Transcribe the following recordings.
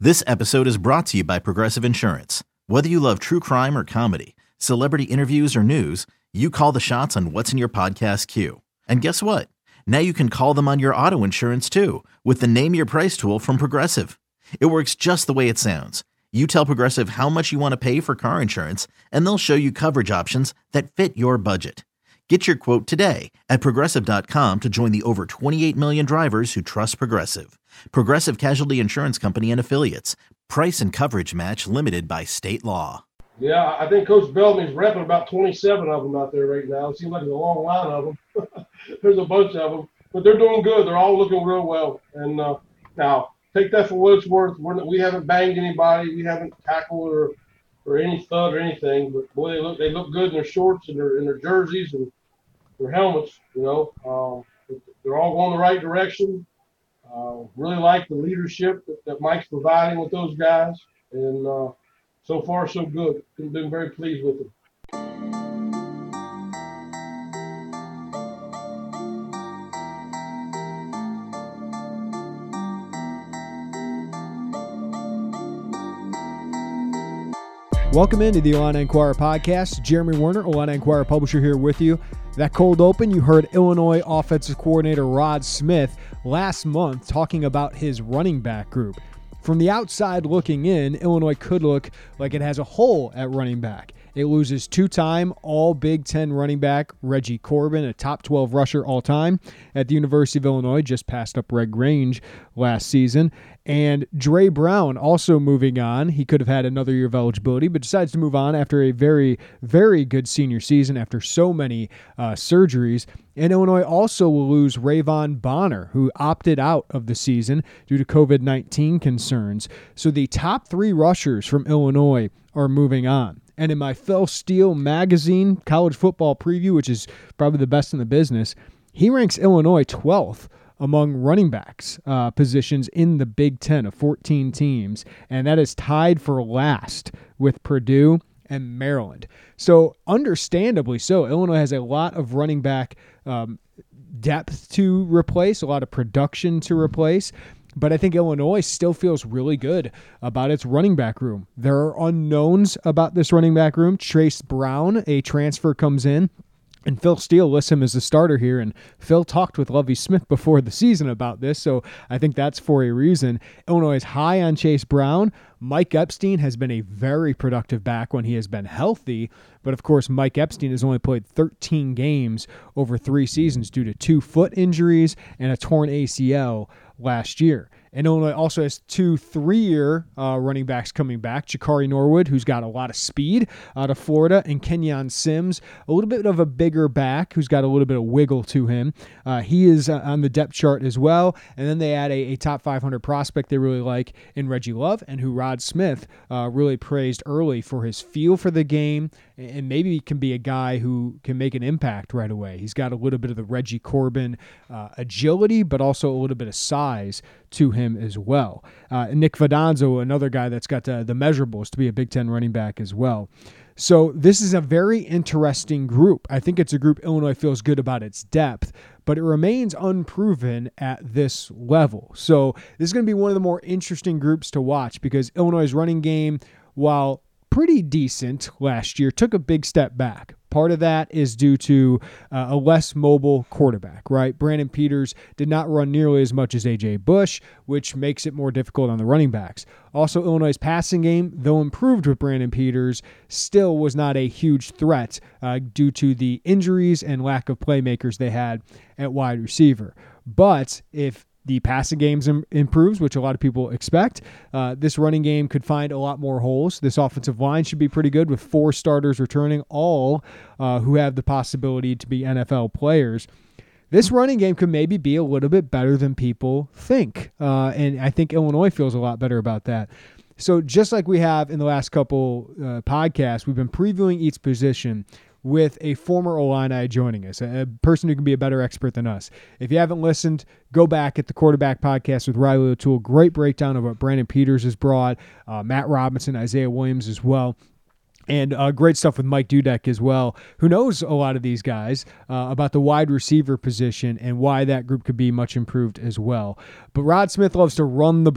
This episode is brought to you by Progressive Insurance. Whether you love true crime or comedy, celebrity interviews or news, you call the shots on what's in your podcast queue. And guess what? Now you can call them on your auto insurance too with the Name Your Price tool from Progressive. It works just the way it sounds. You tell Progressive how much you want to pay for car insurance, and they'll show you coverage options that fit your budget. Get your quote today at Progressive.com to join the over 28 million drivers who trust Progressive. Progressive Casualty Insurance Company and Affiliates. Price and coverage match limited by state law. Yeah, I think Coach Bellamy's repping about 27 of them out there right now. It seems like there's a long line of them. There's a bunch of them. But they're doing good. They're all looking real well. And now, take that for what it's worth. We haven't banged anybody. We haven't tackled or any thud or anything. But, boy, they look good in their shorts and their jerseys and their helmets. You know, they're all going the right direction. Really like the leadership that Mike's providing with those guys. And so far, so good. Been very pleased with them. Welcome into the Illini Inquirer podcast. Jeremy Werner, Illini Inquirer publisher, here with you. That cold open, you heard Illinois offensive coordinator Rod Smith last month talking about his running back group. From the outside looking in, Illinois could look like it has a hole at running back. It loses two-time All-Big Ten running back Reggie Corbin, a top 12 rusher all-time at the University of Illinois, just passed up Red Grange last season. And Dre Brown also moving on. He could have had another year of eligibility, but decides to move on after a very, very good senior season after so many surgeries. And Illinois also will lose Rayvon Bonner, who opted out of the season due to COVID-19 concerns. So the top three rushers from Illinois are moving on. And in my Phil Steele magazine college football preview, which is probably the best in the business, he ranks Illinois 12th among running backs positions in the Big Ten of 14 teams. And that is tied for last with Purdue and Maryland. So understandably so, Illinois has a lot of running back depth to replace, a lot of production to replace. But I think Illinois still feels really good about its running back room. There are unknowns about this running back room. Chase Brown, a transfer, comes in, and Phil Steele lists him as the starter here. And Phil talked with Lovie Smith before the season about this, so I think that's for a reason. Illinois is high on Chase Brown. Mike Epstein has been a very productive back when he has been healthy. But, of course, Mike Epstein has only played 13 games over 3 seasons due to 2 foot injuries and a torn ACL last year. And Illinois also has 2 3-year running backs coming back. Jakari Norwood, who's got a lot of speed out of Florida, and Kenyon Sims, a little bit of a bigger back who's got a little bit of wiggle to him. He is on the depth chart as well. And then they add a top 500 prospect they really like in Reggie Love, and who Rod Smith really praised early for his feel for the game, and maybe can be a guy who can make an impact right away. He's got a little bit of the Reggie Corbin agility, but also a little bit of size to him as well. Nick Vadanzo, another guy that's got the measurables to be a Big Ten running back as well. So this is a very interesting group. I think it's a group Illinois feels good about its depth, but it remains unproven at this level. So this is going to be one of the more interesting groups to watch because Illinois' running game, while pretty decent last year, took a big step back. Part of that is due to a less mobile quarterback, right? Brandon Peters did not run nearly as much as A.J. Bush, which makes it more difficult on the running backs. Also, Illinois' passing game, though improved with Brandon Peters, still was not a huge threat due to the injuries and lack of playmakers they had at wide receiver. But if the passing game improves, which a lot of people expect, this running game could find a lot more holes. This offensive line should be pretty good with 4 starters returning, all who have the possibility to be NFL players. This running game could maybe be a little bit better than people think, and I think Illinois feels a lot better about that. So just like we have in the last couple podcasts, we've been previewing each position with a former Illini joining us, a person who can be a better expert than us. If you haven't listened, go back at the Quarterback Podcast with Riley O'Toole. Great breakdown of what Brandon Peters has brought, Matt Robinson, Isaiah Williams as well. And great stuff with Mike Dudek as well, who knows a lot of these guys about the wide receiver position and why that group could be much improved as well. But Rod Smith loves to run the ball.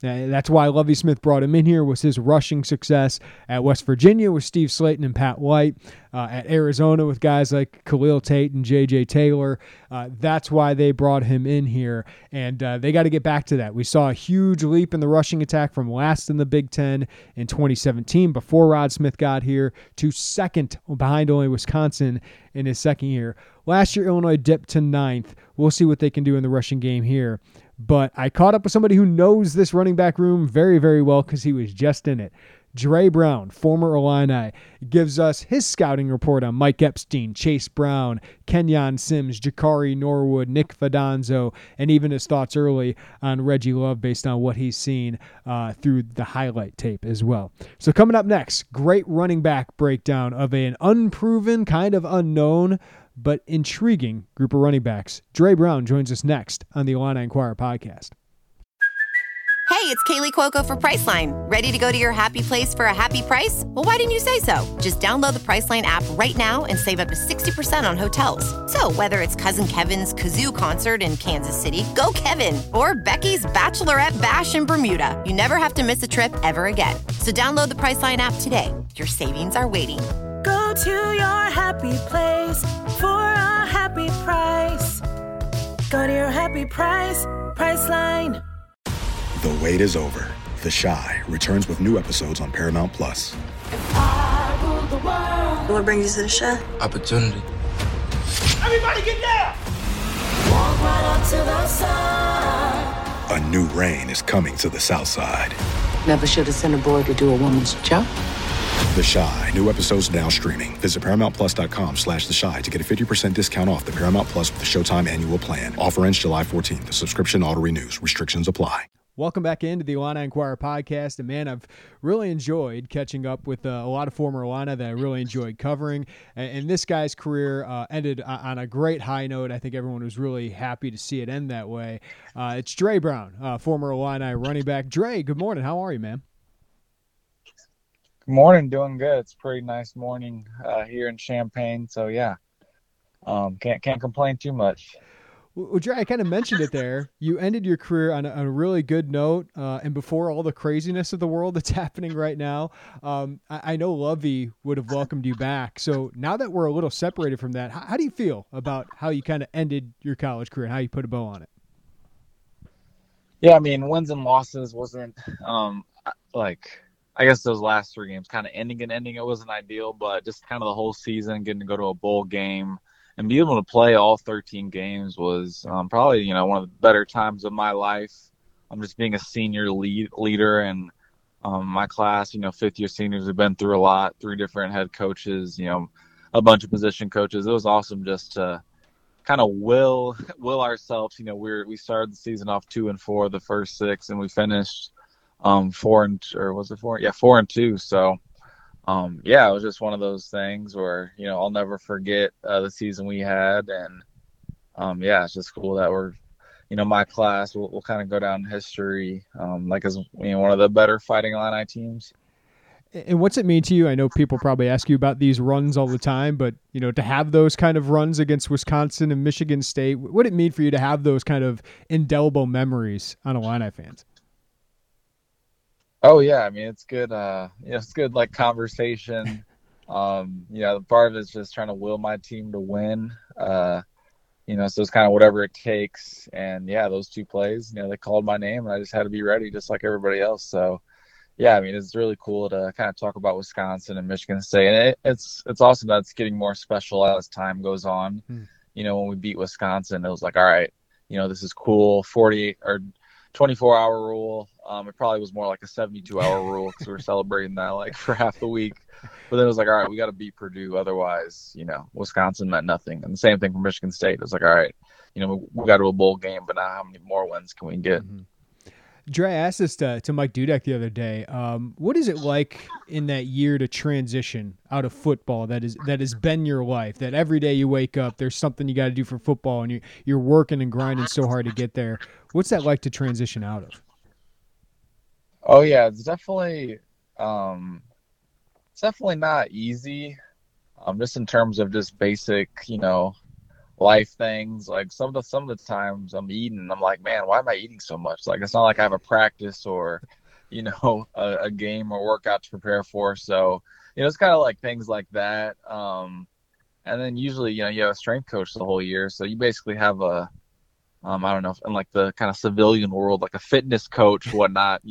That's why Lovie Smith brought him in here, was his rushing success at West Virginia with Steve Slayton and Pat White, at Arizona with guys like Khalil Tate and J.J. Taylor. That's why they brought him in here, and they got to get back to that. We saw a huge leap in the rushing attack from last in the Big Ten in 2017 before Rod Smith got here to second behind only Wisconsin in his second year. Last year, Illinois dipped to 9th. We'll see what they can do in the rushing game here. But I caught up with somebody who knows this running back room very, very well because he was just in it. Dre Brown, former Illini, gives us his scouting report on Mike Epstein, Chase Brown, Kenyon Sims, Jakari Norwood, Nick Fidanzo, and even his thoughts early on Reggie Love based on what he's seen through the highlight tape as well. So coming up next, great running back breakdown of an unproven, kind of unknown, but intriguing group of running backs. Dre Brown joins us next on the Illini Inquirer podcast. Hey, it's Kaylee Cuoco for Priceline. Ready to go to your happy place for a happy price? Well, why didn't you say so? Just download the Priceline app right now and save up to 60% on hotels. So whether it's Cousin Kevin's Kazoo Concert in Kansas City, go Kevin, or Becky's Bachelorette Bash in Bermuda, you never have to miss a trip ever again. So download the Priceline app today. Your savings are waiting. Go to your happy place for a happy price. Go to your happy price, Priceline. The wait is over. The Chi returns with new episodes on Paramount+. What brings you to the Chi? Opportunity. Everybody get down! Walk right up to the side. A new reign is coming to the South Side. Never should have sent a boy to do a woman's job. The Chi. New episodes now streaming. Visit ParamountPlus.com/The Chi to get a 50% discount off the Paramount Plus with the Showtime annual plan. Offer ends July 14th. The subscription auto-renews. Restrictions apply. Welcome back into the Illini Inquirer podcast. And man, I've really enjoyed catching up with a lot of former Illini that I really enjoyed covering. And this guy's career ended on a great high note. I think everyone was really happy to see it end that way. It's Dre Brown, former Illini running back. Dre, good morning. How are you, man? Good morning. Doing good. It's a pretty nice morning here in Champaign. So, yeah, can't complain too much. Well, Dre, I kind of mentioned it there. You ended your career on a really good note, and before all the craziness of the world that's happening right now. I know Lovie would have welcomed you back. So now that we're a little separated from that, how do you feel about how you kind of ended your college career and how you put a bow on it? Yeah, I mean, wins and losses wasn't I guess those last 3 games kind of ending, it wasn't ideal, but just kind of the whole season, getting to go to a bowl game and be able to play all 13 games was probably, one of the better times of my life. I'm just being a senior leader, and my class, fifth-year seniors have been through a lot, 3 different head coaches, a bunch of position coaches. It was awesome just to kind of will ourselves. We started the season off 2-4 the first 6, and we finished 4-2. So, it was just one of those things where, I'll never forget the season we had. And, it's just cool that we're, my class will kind of go down in history as one of the better Fighting Illini teams. And what's it mean to you? I know people probably ask you about these runs all the time, but, to have those kind of runs against Wisconsin and Michigan State, what would it mean for you to have those kind of indelible memories on Illini fans? Oh yeah, I mean it's good. It's good conversation. The part of it is just trying to will my team to win. So it's kind of whatever it takes. And yeah, those 2 plays, they called my name, and I just had to be ready, just like everybody else. So yeah, I mean it's really cool to kind of talk about Wisconsin and Michigan State, and it's awesome that it's getting more special as time goes on. When we beat Wisconsin, it was like, all right, this is cool. 48 or 24-hour rule. It probably was more like a 72-hour rule because we were celebrating that for half the week. But then it was like, all right, we got to beat Purdue. Otherwise, Wisconsin meant nothing. And the same thing for Michigan State. It was like, all right, we got to a bowl game, but now how many more wins can we get? Mm-hmm. Dre, I asked this to Mike Dudek the other day. What is it like in that year to transition out of football that has been your life, that every day you wake up, there's something you got to do for football, and you're working and grinding so hard to get there. What's that like to transition out of? Oh, yeah, it's definitely not easy, just in terms of just basic, life things. Like some of the times I'm eating, I'm like, man, why am I eating so much? Like it's not like I have a practice or, a game or workout to prepare for. So, it's kind of like things like that. And then usually, you have a strength coach the whole year. So you basically have a, I don't know, in like the kind of civilian world, like a fitness coach, whatnot,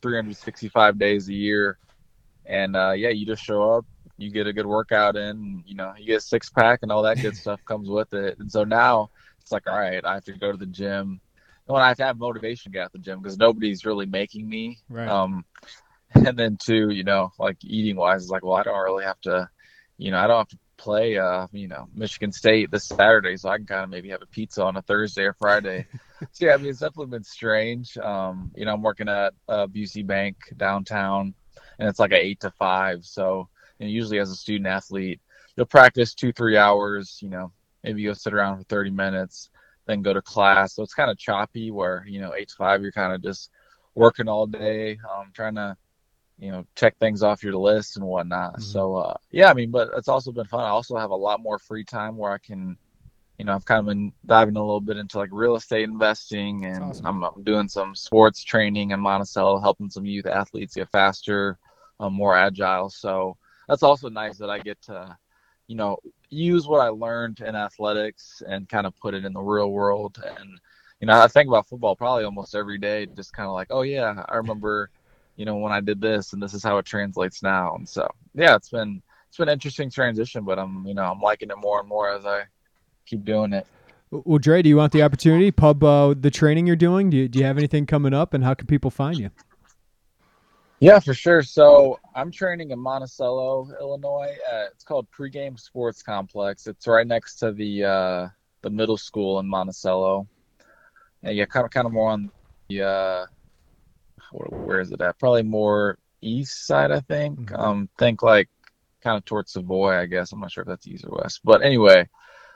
365 days a year. And you just show up, you get a good workout in, you get a 6-pack and all that good stuff comes with it. And so now it's like, all right, I have to go to the gym. And I have to have motivation to get at the gym because nobody's really making me. Right. And then two, like eating wise, it's like, well, I don't really have to, I don't have to play, Michigan State this Saturday, so I can kind of maybe have a pizza on a Thursday or Friday. So yeah, I mean, it's definitely been strange. I'm working at Busey Bank downtown, and it's like a 8 to 5. So usually as a student athlete, you'll practice 2-3 hours. Maybe you'll sit around for 30 minutes, then go to class. So it's kind of choppy where 8 to 5 you're kind of just working all day, trying to check things off your list and whatnot. Mm-hmm. So, but it's also been fun. I also have a lot more free time where I can, I've kind of been diving a little bit into like real estate investing, and awesome. I'm doing some sports training in Monticello, helping some youth athletes get faster, more agile. So that's also nice that I get to, use what I learned in athletics and kind of put it in the real world. And, I think about football probably almost every day, just kind of like, oh yeah, I remember when I did this, and this is how it translates now. And so, yeah, it's been an interesting transition, but I'm liking it more and more as I keep doing it. Well, Dre, do you want the opportunity pub the training you're doing? Do you have anything coming up, and how can people find you? Yeah, for sure. So I'm training in Monticello, Illinois. It's called Pregame Sports Complex. It's right next to the middle school in Monticello. And yeah, kind of more on the where is it at? Probably more east side, I think. Mm-hmm. Think like kind of towards Savoy, I guess. I'm not sure if that's east or west. But anyway,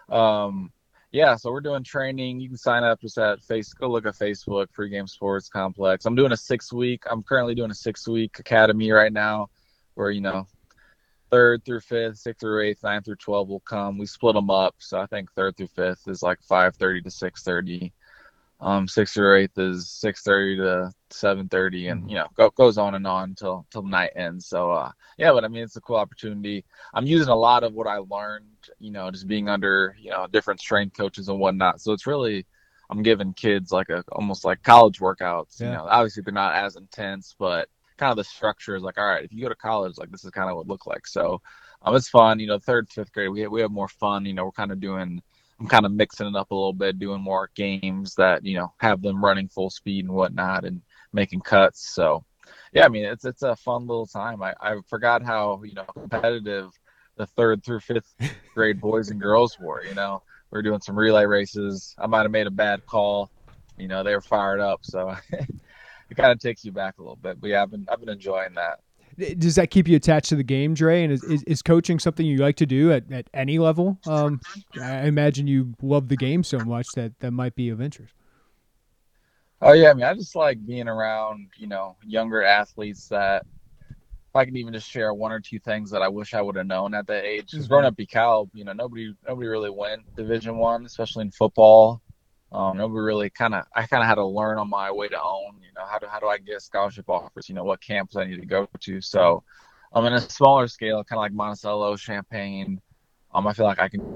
so we're doing training. You can sign up just at go look at Facebook, Pregame Sports Complex. I'm currently doing a 6-week academy right now where, 3rd through 5th, 6th through 8th, 9th through 12 will come. We split them up. So I think 3rd through 5th is like 5:30 to 6:30. 6th through 8th is 6:30 to 7:30, and goes on and on till night ends. So but I mean, it's a cool opportunity. I'm using a lot of what I learned, just being under different strength coaches and whatnot. So it's really, I'm giving kids like almost like college workouts. Yeah. Obviously they're not as intense, but kind of the structure is like, all right, if you go to college, like this is kind of what it look like. So it's fun. 3rd, 5th grade, we have more fun. We're kind of doing. I'm kind of mixing it up a little bit, doing more games that, have them running full speed and whatnot and making cuts. So, yeah, I mean, it's a fun little time. I forgot how, competitive the 3rd through 5th grade boys and girls were. We're doing some relay races. I might have made a bad call. They were fired up. So it kind of takes you back a little bit. But yeah, I've been enjoying that. Does that keep you attached to the game, Dre? And is coaching something you like to do at any level? I imagine you love the game so much that might be of interest. Oh, yeah. I mean, I just like being around, younger athletes that if I can even just share 1 or 2 things that I wish I would have known at that age. Because growing up DeKalb, nobody really went Division I, especially in football. Nobody really I kind of had to learn on my way to own, how do I get scholarship offers, what camps I need to go to. So in a smaller scale, kind of like Monticello, Champaign, I feel like I can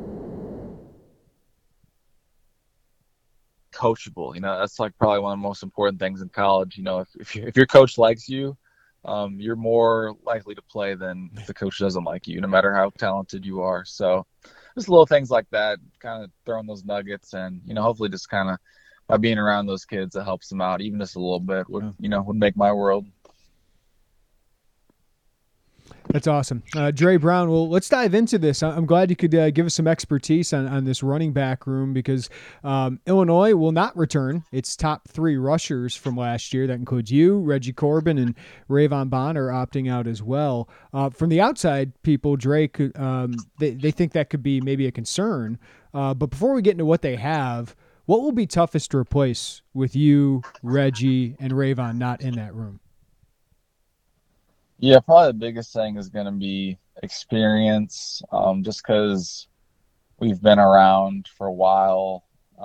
coachable, that's like probably one of the most important things in college. If your coach likes you, you're more likely to play than if the coach doesn't like you, no matter how talented you are. So just little things like that, kind of throwing those nuggets, and hopefully just kind of by being around those kids, that helps them out even just a little bit would make my world. That's awesome. Dre Brown, well, let's dive into this. I'm glad you could give us some expertise on this running back room because Illinois will not return its top 3 rushers from last year. That includes you, Reggie Corbin, and Rayvon Bond are opting out as well. From the outside, people, Dre, they think that could be maybe a concern. But before we get into what they have, what will be toughest to replace with you, Reggie, and Rayvon not in that room? Yeah, probably the biggest thing is going to be experience, just because we've been around for a while.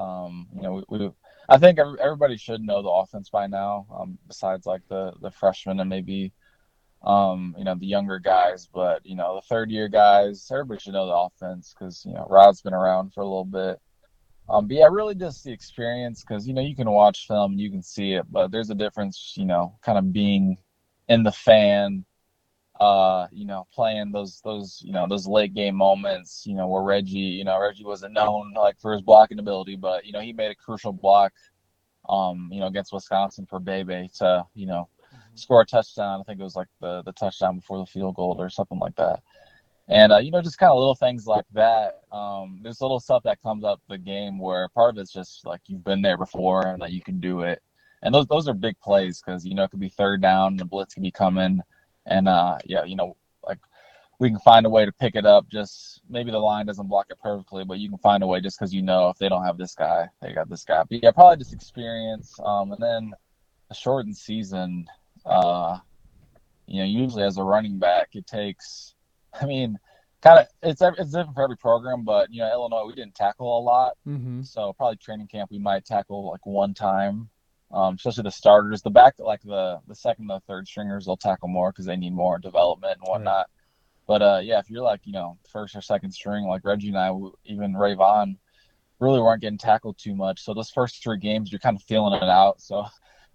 I think everybody should know the offense by now, besides like the freshmen and maybe the younger guys. But the third-year guys, everybody should know the offense because Rod's been around for a little bit. But yeah, really just the experience because you can watch film, you can see it, but there's a difference, kind of being in the fan, playing those late game moments, where Reggie wasn't known like for his blocking ability, but he made a crucial block, against Wisconsin for Bebe to, score a touchdown. I think it was like the touchdown before the field goal or something like that. And, just kind of little things like that. There's little stuff that comes up the game where part of it's just like you've been there before and that you can do it. And those are big plays because, it could be third down and the blitz could be coming. And, like we can find a way to pick it up. Just maybe the line doesn't block it perfectly, but you can find a way just because if they don't have this guy, they got this guy. But yeah, probably just experience. And then a shortened season, usually as a running back, it takes – it's different for every program, but Illinois, we didn't tackle a lot, so probably training camp we might tackle like one time, especially the starters. The back, like the second and the third stringers, they'll tackle more because they need more development and whatnot. Right. But if you're like first or second string, like Reggie and I, even Ray Vaughn, really weren't getting tackled too much. So those first 3 games, you're kind of feeling it out. So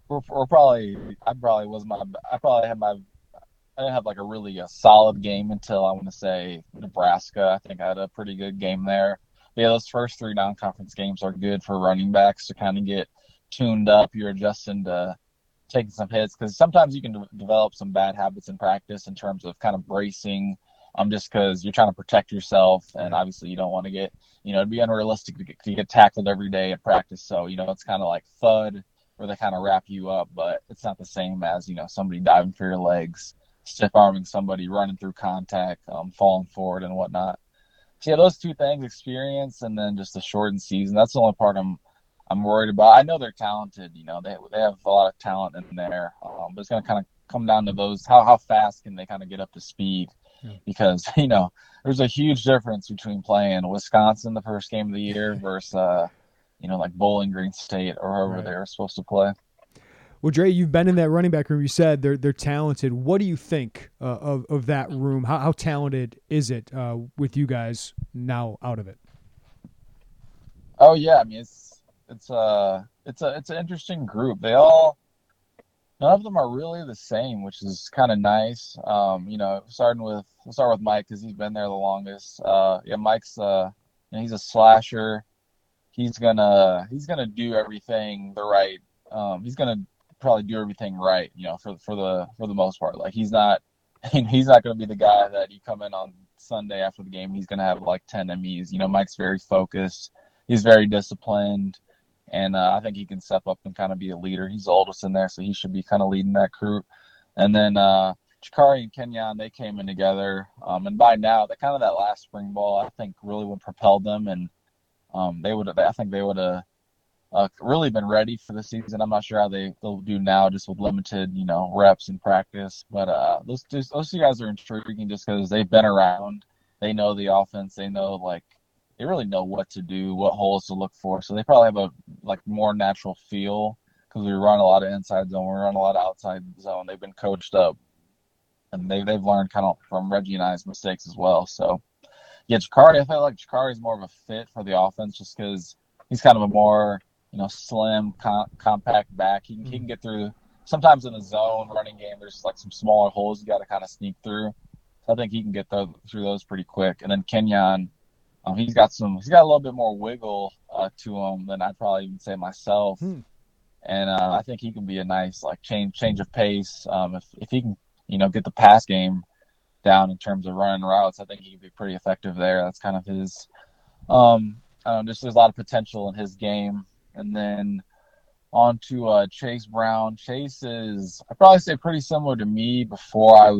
I didn't have like a solid game until I want to say Nebraska. I think I had a pretty good game there. But yeah, those first 3 non-conference games are good for running backs to kind of get tuned up. You're adjusting to taking some hits because sometimes you can develop some bad habits in practice in terms of kind of bracing, just because you're trying to protect yourself, and obviously you don't want to get, it'd be unrealistic to get tackled every day at practice. So it's kind of like thud where they kind of wrap you up, but it's not the same as somebody diving for your legs, stiff arming somebody, running through contact, falling forward and whatnot. So yeah, those 2 things, experience and then just the shortened season. That's the only part I'm worried about. I know they're talented. They have a lot of talent in there, but it's going to kind of come down to those how fast can they kind of get up to speed, because there's a huge difference between playing Wisconsin the first game of the year versus like Bowling Green State or whoever they were supposed to play. Well, Dre, you've been in that running back room. You said they're talented. What do you think of that room? How talented is it with you guys now out of it? Oh yeah, I mean it's an interesting group. None of them are really the same, which is kind of nice. We'll start with Mike because he's been there the longest. Mike's he's a slasher. He's gonna do everything the right. He's gonna probably do everything right, for the most part. Like he's not going to be the guy that you come in on Sunday after the game, he's going to have like 10 MEs. Mike's very focused. He's very disciplined, and I think he can step up and kind of be a leader. He's the oldest in there, so he should be kind of leading that crew. And then Chikari and Kenyon, they came in together, and by now, that last spring ball, I think, really would propel them, and they would have really been ready for the season. I'm not sure how they'll do now, just with limited, reps in practice. But those 2 guys are intriguing just because they've been around. They know the offense. They know they really know what to do, what holes to look for. So they probably have a more natural feel because we run a lot of inside zone, we run a lot of outside zone. They've been coached up, and they've learned kind of from Reggie and I's mistakes as well. So yeah, Chikari, I feel like Chikari is more of a fit for the offense just because he's kind of a more slim, compact back. He can get through. Sometimes in the zone running game, there's like some smaller holes you got to kind of sneak through. So I think he can get through those pretty quick. And then Kenyon, he's got a little bit more wiggle to him than I'd probably even say myself. And I think he can be a nice change of pace. If he can, get the pass game down in terms of running routes, I think he can be pretty effective there. That's kind of his. Just there's a lot of potential in his game. And then on to Chase Brown. Chase is, I'd probably say, pretty similar to me before I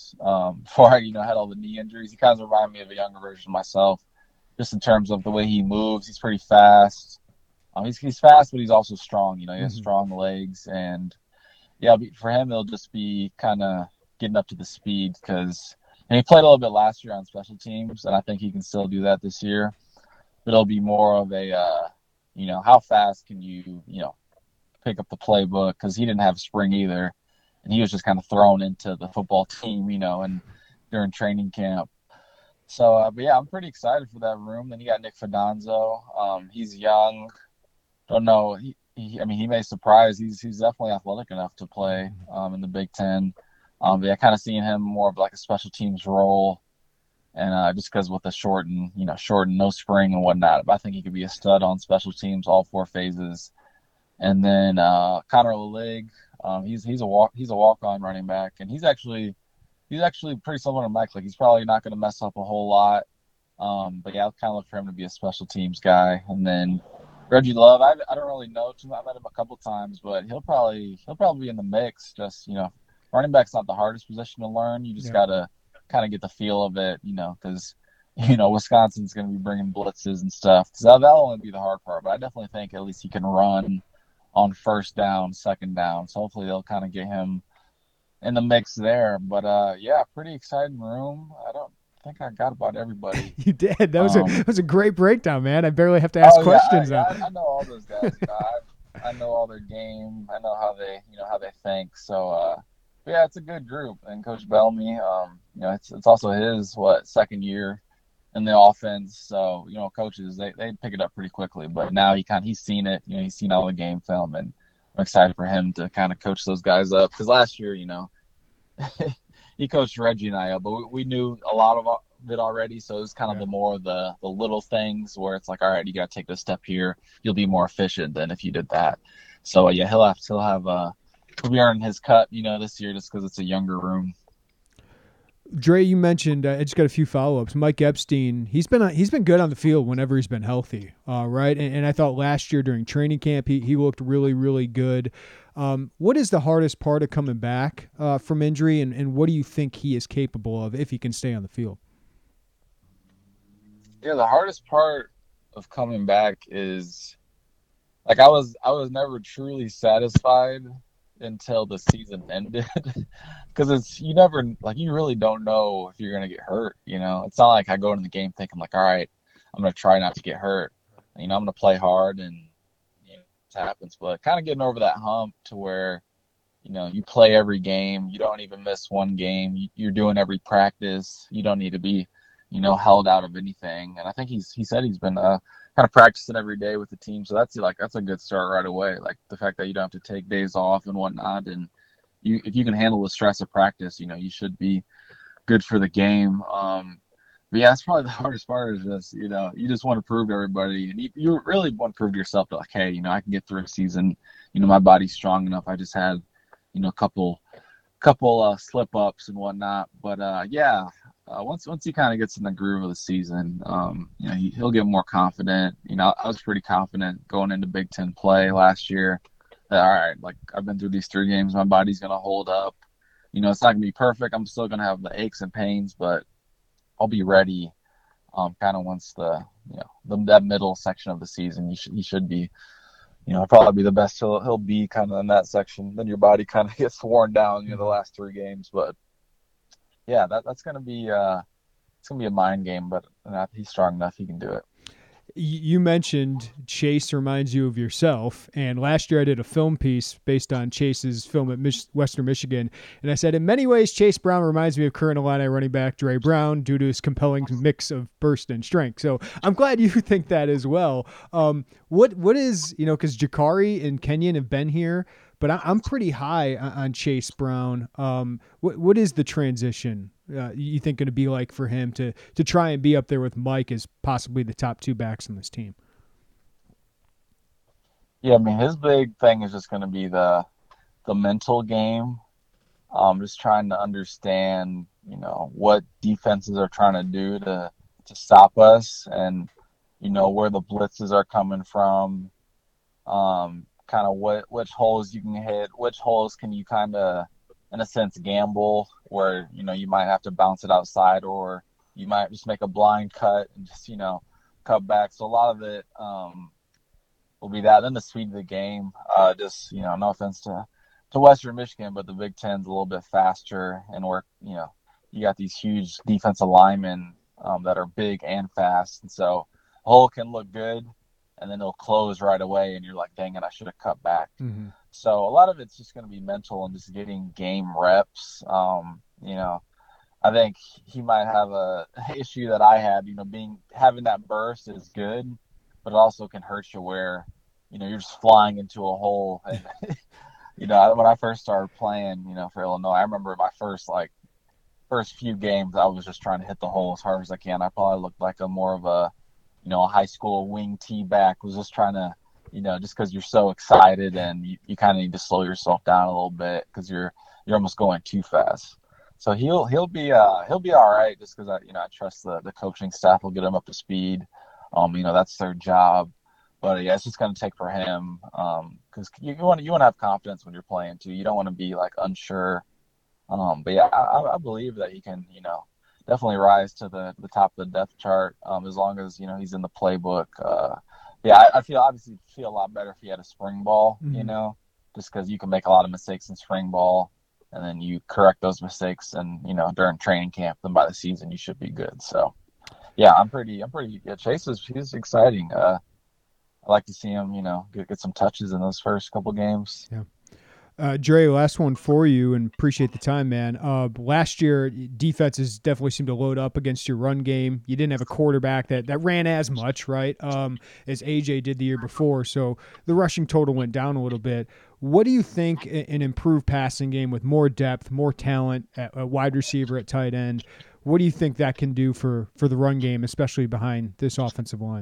had all the knee injuries. He kind of reminded me of a younger version of myself, just in terms of the way he moves. He's pretty fast. He's fast, but he's also strong. He has strong legs, and for him, it'll just be kind of getting up to the speed because he played a little bit last year on special teams, and I think he can still do that this year. it'll be more of a, how fast can you, pick up the playbook, because he didn't have spring either. And he was just kind of thrown into the football team, and during training camp. So, but yeah, I'm pretty excited for that room. Then you got Nick Fidanzo. He's young. Don't know. He may surprise. He's definitely athletic enough to play in the Big Ten. But yeah, kind of seeing him more of like a special teams role, and just because with the shortened no spring and whatnot, but I think he could be a stud on special teams all 4 phases. And then Connor Lalig, he's a walk-on running back, and he's actually pretty similar to Mike. Like, he's probably not going to mess up a whole lot. But yeah, I'll kind of look for him to be a special teams guy. And then Reggie Love, I don't really know too much. I met him a couple times, but he'll probably be in the mix. Just, running back's not the hardest position to learn. You just got to kind of get the feel of it, because, Wisconsin's going to be bringing blitzes and stuff. So that'll only be the hard part. But I definitely think at least he can run on first down, second down. So hopefully they'll kind of get him in the mix there. But yeah, pretty exciting room. I don't think I got about everybody. You did. That was a great breakdown, man. I barely have to ask questions. I know all those guys. I know all their game. I know how they think. So yeah, it's a good group. And Coach Bellamy, it's also his second year in the offense. So, coaches, they pick it up pretty quickly. But now he's seen it. He's seen all the game film, and I'm excited for him to kind of coach those guys up. Because last year, he coached Reggie and I up, but we knew a lot of it already. So it was kind of the little things where it's like, all right, you got to take this step here. You'll be more efficient than if you did that. So yeah, he'll be earning his cut, this year just because it's a younger room. Dre, you mentioned, I just got a few follow-ups. Mike Epstein, he's been good on the field whenever he's been healthy, right? And I thought last year during training camp, he looked really, really good. What is the hardest part of coming back from injury, and what do you think he is capable of if he can stay on the field? Yeah, the hardest part of coming back is, like, I was never truly satisfied until the season ended, because you really don't know if you're going to get hurt. It's not like I go into the game thinking like, all right, I'm going to try not to get hurt. I'm going to play hard, and it happens. But kind of getting over that hump to where, you play every game, you don't even miss one game, you're doing every practice, you don't need to be, held out of anything. And I think he said he's been kind of practicing every day with the team. So that's a good start right away. Like the fact that you don't have to take days off and whatnot. And if you can handle the stress of practice, you should be good for the game. But yeah, that's probably the hardest part is just, you just want to prove to everybody, and you really want to prove to yourself that, like, hey, I can get through a season. My body's strong enough. I just had, a couple slip ups and whatnot. But yeah, once he kind of gets in the groove of the season, he'll get more confident. I was pretty confident going into Big Ten play last year that, all right, like, I've been through these 3 games, my body's going to hold up. It's not going to be perfect. I'm still going to have the aches and pains, but I'll be ready kind of once that middle section of the season. He should be, probably be the best he'll be kind of in that section. Then your body kind of gets worn down, the last 3 games. But yeah, that's going to be it's going to be a mind game, but he's strong enough. He can do it. You mentioned Chase reminds you of yourself, and last year I did a film piece based on Chase's film at Western Michigan, and I said, in many ways, Chase Brown reminds me of current Illini running back Dre Brown due to his compelling mix of burst and strength. So I'm glad you think that as well. What is, because Jakari and Kenyon have been here, but I'm pretty high on Chase Brown. What is the transition you think going to be like for him to try and be up there with Mike as possibly the top 2 backs on this team? Yeah, his big thing is just going to be the mental game. Just trying to understand, what defenses are trying to do to stop us, and where the blitzes are coming from. Kind of which holes you can hit, which holes can you kind of, in a sense, gamble, where, you might have to bounce it outside, or you might just make a blind cut and just, cut back. So a lot of it will be that. Then the speed of the game, just, no offense to Western Michigan, but the Big Ten's a little bit faster, and you got these huge defensive linemen that are big and fast. And so hole can look good, and then it'll close right away, and you're like, dang it, I should have cut back. Mm-hmm. So a lot of it's just going to be mental and just getting game reps. You know, I think he might have a issue that I had. You know, having that burst is good, but it also can hurt you where, you know, you're just flying into a hole. And, you know, when I first started playing, you know, for Illinois, I remember my first few games, I was just trying to hit the hole as hard as I can. I probably looked like a more of a, you know, a high school wing tee back, was just trying to, you know, just because you're so excited and you kind of need to slow yourself down a little bit because you're almost going too fast. So he'll be all right, just because I trust the coaching staff will get him up to speed. You know, that's their job. But yeah, it's just going to take for him because you want to have confidence when you're playing too. You don't want to be like unsure. But yeah, I believe that he can, you know, definitely rise to the top of the depth chart as long as, you know, he's in the playbook. Yeah, I feel a lot better if he had a spring ball, Mm-hmm. you know, just because you can make a lot of mistakes in spring ball, and then you correct those mistakes, and, you know, during training camp, then by the season you should be good. So, yeah, I'm pretty. Yeah, he's exciting. I like to see him, you know, get some touches in those first couple games. Yeah. Dre, last one for you, and appreciate the time, man. Last year, defenses definitely seemed to load up against your run game. You didn't have a quarterback that ran as much, right, as AJ did the year before, so the rushing total went down a little bit. What do you think an improved passing game with more depth, more talent at wide receiver, at tight end, what do you think that can do for the run game, especially behind this offensive line?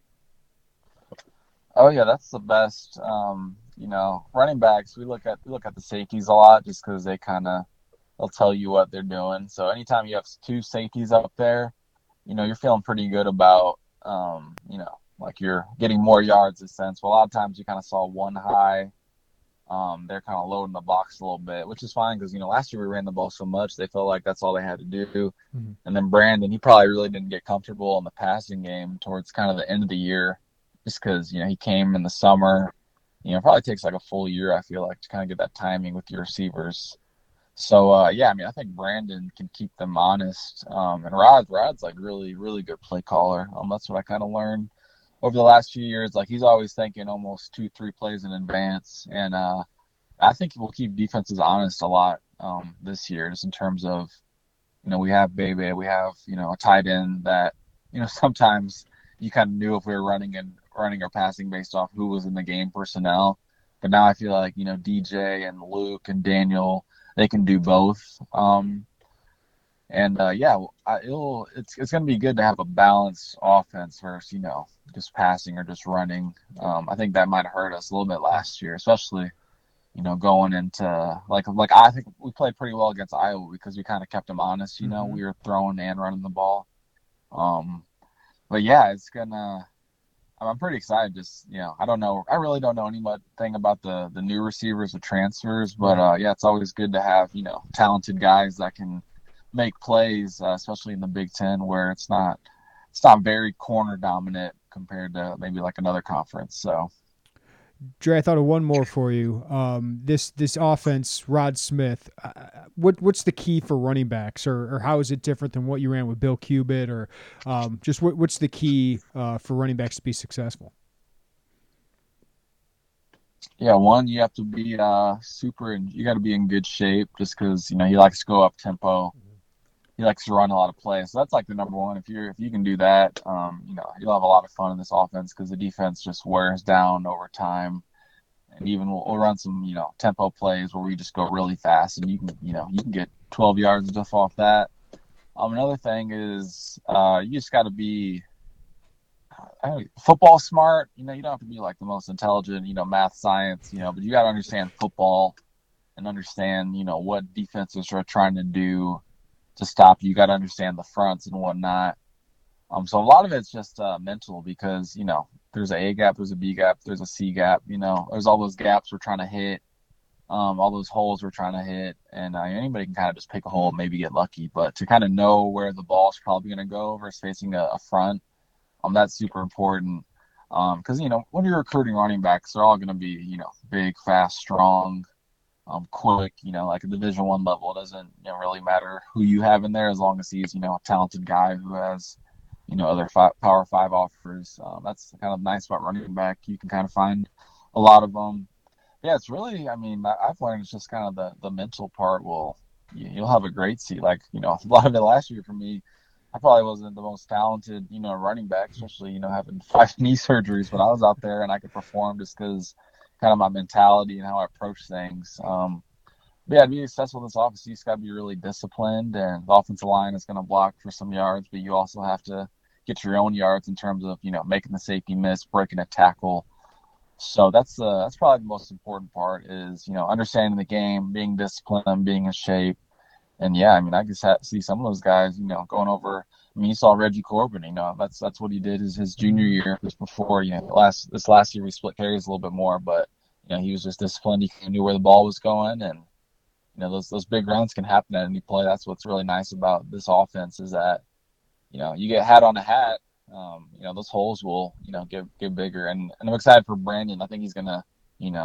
Oh, yeah, that's the best. You know, running backs, we look at the safeties a lot just because they'll tell you what they're doing. So anytime you have two safeties up there, you know, you're feeling pretty good about, you know, like you're getting more yards in a sense. Well, a lot of times you kind of saw one high. They're kind of loading the box a little bit, which is fine because, you know, last year we ran the ball so much, they felt like that's all they had to do. Mm-hmm. And then Brandon, he probably really didn't get comfortable in the passing game towards kind of the end of the year just because, you know, he came in the summer. You know, it probably takes like a full year, I feel like, to kind of get that timing with your receivers. So, yeah, I mean, I think Brandon can keep them honest. And Rod's like really, really good play caller. That's what I kind of learned over the last few years. Like, he's always thinking almost 2-3 plays in advance. And I think we'll keep defenses honest a lot this year, just in terms of, you know, we have Bebe, we have, you know, a tight end that, you know, sometimes you kind of knew if we were running or passing based off who was in the game personnel. But now I feel like, you know, DJ and Luke and Daniel, they can do both. Yeah, it's going to be good to have a balanced offense versus, you know, just passing or just running. I think that might have hurt us a little bit last year, especially, you know, going into like I think we played pretty well against Iowa because we kind of kept them honest. You know, Mm-hmm. we were throwing and running the ball. But yeah, it's gonna. I'm pretty excited. Just, you know, I really don't know anything about the new receivers, the transfers, but yeah, it's always good to have, you know, talented guys that can make plays, especially in the Big Ten where it's not very corner dominant compared to maybe like another conference. So, Dre, I thought of one more for you. This offense, Rod Smith, what's the key for running backs, or how is it different than what you ran with Bill Cubit, or just what's the key for running backs to be successful? Yeah, one, you have to be you got to be in good shape just because, you know, he likes to go up tempo. He likes to run a lot of plays. So that's like the number one. If you can do that, you know, you'll have a lot of fun in this offense because the defense just wears down over time. And even we'll run some, you know, tempo plays where we just go really fast, and you can get 12 yards just off that. Another thing is you just got to be football smart. You know, you don't have to be like the most intelligent, you know, math, science, you know, but you got to understand football and understand, you know, what defenses are trying to do to stop you. You got to understand the fronts and whatnot. So a lot of it's just mental because, you know, there's an A gap, there's a B gap, there's a C gap, you know, there's all those gaps we're trying to hit, all those holes we're trying to hit. And anybody can kind of just pick a hole and maybe get lucky. But to kind of know where the ball's probably going to go versus facing a front, that's super important. Because, you know, when you're recruiting running backs, they're all going to be, you know, big, fast, strong, quick, you know, like a Division I level. It doesn't, you know, really matter who you have in there as long as he's, you know, a talented guy who has other Power 5 offers. That's kind of nice about running back. You can kind of find a lot of them. Yeah, it's really, I've learned it's just kind of the mental part. You'll have a great seat. Like, a lot of it last year for me, I probably wasn't the most talented, running back, especially, having 5 knee surgeries, but I was out there and I could perform just because kind of my mentality and how I approach things. But yeah, to be successful in this offense, you just got to be really disciplined, and the offensive line is going to block for some yards, but you also have to get your own yards in terms of, making the safety miss, breaking a tackle. So that's probably the most important part is, understanding the game, being disciplined, being in shape. And yeah, I just see some of those guys, going over. You saw Reggie Corbin, that's what he did his junior year, just before, this last year we split carries a little bit more, but, he was just disciplined. He knew where the ball was going, and, those big runs can happen at any play. That's what's really nice about this offense is that, you get hat on a hat, those holes will, get bigger. And I'm excited for Brandon. I think he's going to,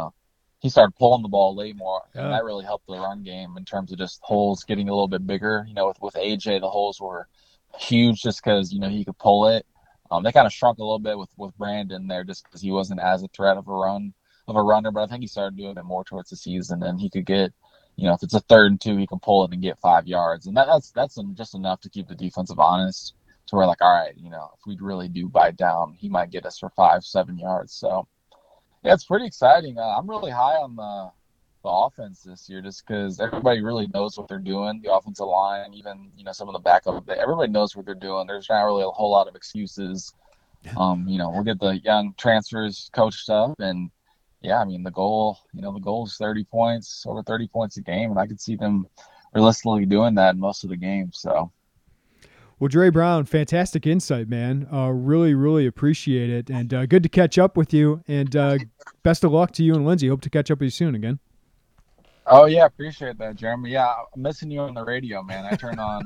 he started pulling the ball late more, and that really helped the run game in terms of just holes getting a little bit bigger. With AJ, the holes were huge just because, he could pull it. They kind of shrunk a little bit with Brandon there just because he wasn't as a threat of a runner, but I think he started doing it more towards the season, and he could get, if it's a 3rd and 2, he can pull it and get 5 yards. And that's just enough to keep the defensive honest to where, like, all right, if we really do bite down, he might get us for 5-7 yards. So, yeah, it's pretty exciting. I'm really high on the offense this year just because everybody really knows what they're doing. The offensive line, even, some of the backup, everybody knows what they're doing. There's not really a whole lot of excuses. We'll get the young transfers coached up, and yeah, the goal is 30 points, over 30 points a game, and I could see them realistically doing that in most of the games. So, well, Dre Brown, fantastic insight, man. Really, really appreciate it, and good to catch up with you. And best of luck to you and Lindsay. Hope to catch up with you soon again. Oh yeah, appreciate that, Jeremy. Yeah, I'm missing you on the radio, man. I turn on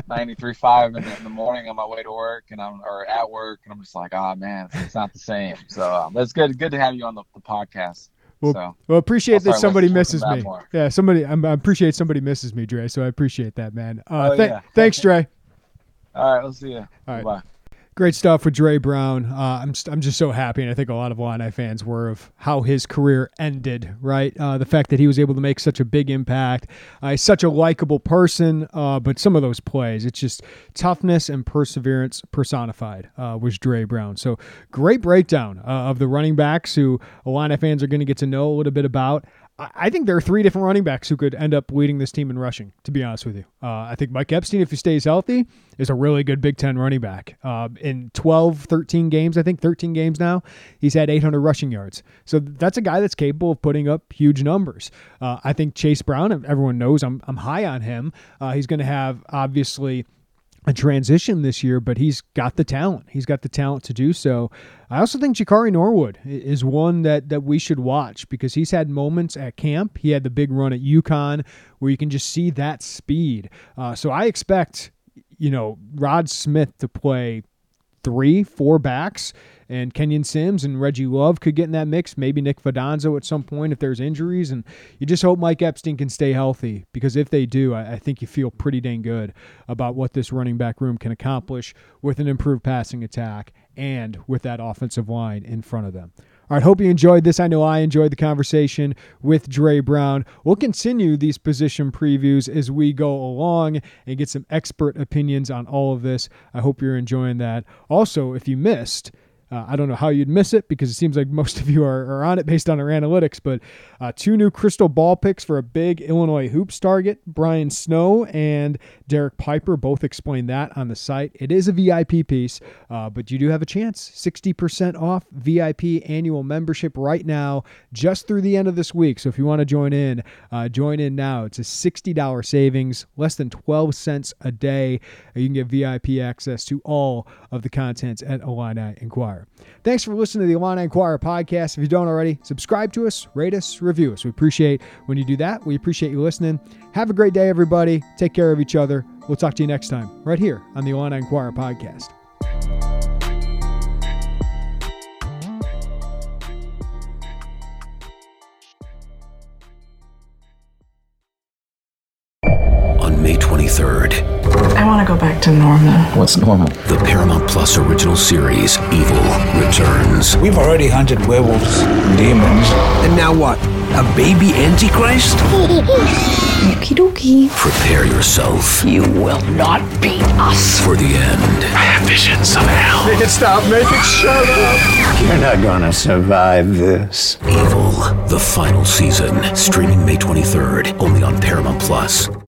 93.5 in the morning on my way to work, or at work, and I'm just like, man, it's not the same. So it's good to have you on the podcast. Well, appreciate that somebody misses me. Yeah, I appreciate somebody misses me, Dre. So I appreciate that, man. Thanks, Dre. All right, we'll see you. All right. Bye. Great stuff with Dre Brown. I'm just so happy, and I think a lot of Illini fans were, of how his career ended, right? The fact that he was able to make such a big impact. He's such a likable person, but some of those plays, it's just toughness and perseverance personified was Dre Brown. So great breakdown of the running backs who Illini fans are going to get to know a little bit about. I think there are 3 different running backs who could end up leading this team in rushing, to be honest with you. I think Mike Epstein, if he stays healthy, is a really good Big Ten running back. In 13 games now, he's had 800 rushing yards. So that's a guy that's capable of putting up huge numbers. I think Chase Brown, everyone knows I'm high on him. He's going to have, obviously, a transition this year, but he's got the talent. He's got the talent to do so. I also think Jakari Norwood is one that we should watch because he's had moments at camp. He had the big run at UConn where you can just see that speed. So I expect, Rod Smith to play 3-4 backs, and Kenyon Sims and Reggie Love could get in that mix. Maybe Nick Fidanzo at some point if there's injuries. And you just hope Mike Epstein can stay healthy because if they do, I think you feel pretty dang good about what this running back room can accomplish with an improved passing attack and with that offensive line in front of them. All right, hope you enjoyed this. I know I enjoyed the conversation with Dre Brown. We'll continue these position previews as we go along and get some expert opinions on all of this. I hope you're enjoying that. Also, if you missed, I don't know how you'd miss it because it seems like most of you are on it based on our analytics, but 2 new crystal ball picks for a big Illinois hoops target. Brian Snow and Derek Piper both explained that on the site. It is a VIP piece, but you do have a chance. 60% off VIP annual membership right now, just through the end of this week. So if you want to join in now. It's a $60 savings, less than 12 cents a day. You can get VIP access to all of the content at Illini Inquirer. Thanks for listening to the Illini Inquirer podcast. If you don't already, subscribe to us, rate us, review us. We appreciate when you do that. We appreciate you listening. Have a great day, everybody. Take care of each other. We'll talk to you next time, right here on the Illini Inquirer podcast. On May 23rd, I want to go back to normal. What's normal? The Paramount Plus original series, Evil, returns. We've already hunted werewolves, demons. And now what? A baby Antichrist? Okie dokie. Prepare yourself. You will not beat us. For the end. I have visions of hell. Make it stop. Make it shut up. You're not gonna survive this. Evil, the final season. Streaming May 23rd, only on Paramount Plus.